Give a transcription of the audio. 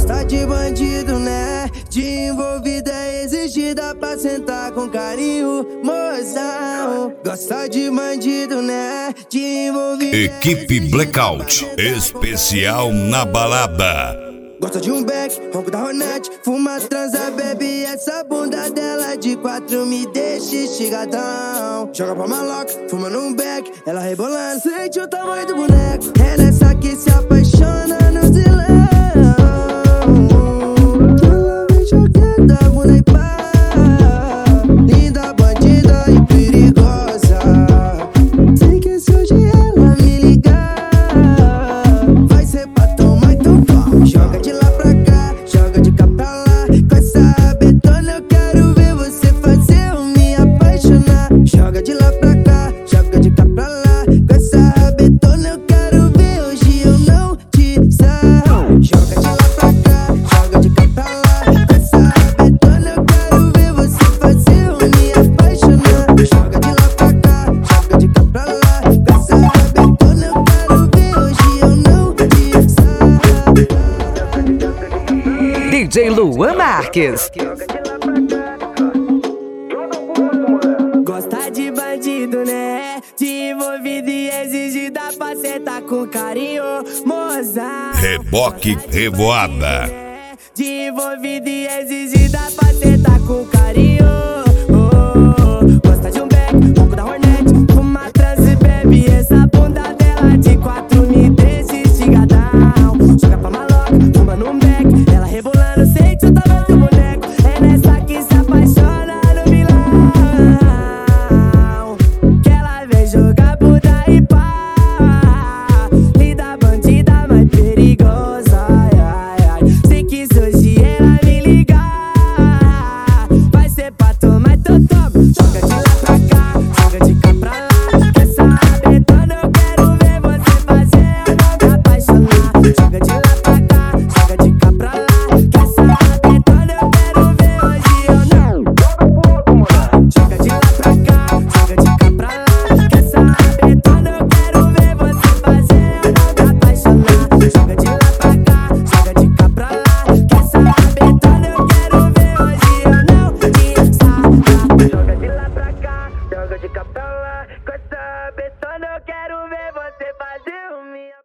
Gosta de bandido, né? De envolvida é exigida pra sentar com carinho, mozão. Gosta de bandido, né? De envolvida. Equipe Blackout, especial na balada. Gosta de um beck, ronco da Ronete, fuma, transa, bebe. Essa bunda dela de 4 me deixa estigadão. Joga pra maloca, fuma num beck, ela rebolando, sente o tamanho do boneco. É nessa que se apaixona no zilão. Ela vem jogando a bunda e pá. Linda, bandida e perigosa. Sei que se hoje ela me ligar, vai ser pra tomar então vamos. Joga de lá pra cá, joga de cá pra lá. Com essa betona eu quero ver você fazer eu me apaixonar. Joga de lá pra cá, joga de cá pra lá. Com essa betona eu quero ver hoje eu não te sarro. Joga de lá pra cá, joga de cá pra lá. Com essa betona eu quero ver você fazer eu me apaixonar. Joga de lá pra cá, joga de cá pra lá. Com essa betona eu quero ver hoje eu não te sarro. DJ Luan Marques. Gosta de bandido, né? De envolvido e exigida pra sentar com carinho, moça. Reboque Revoada. De envolvido e exigida pra sentar com carinho.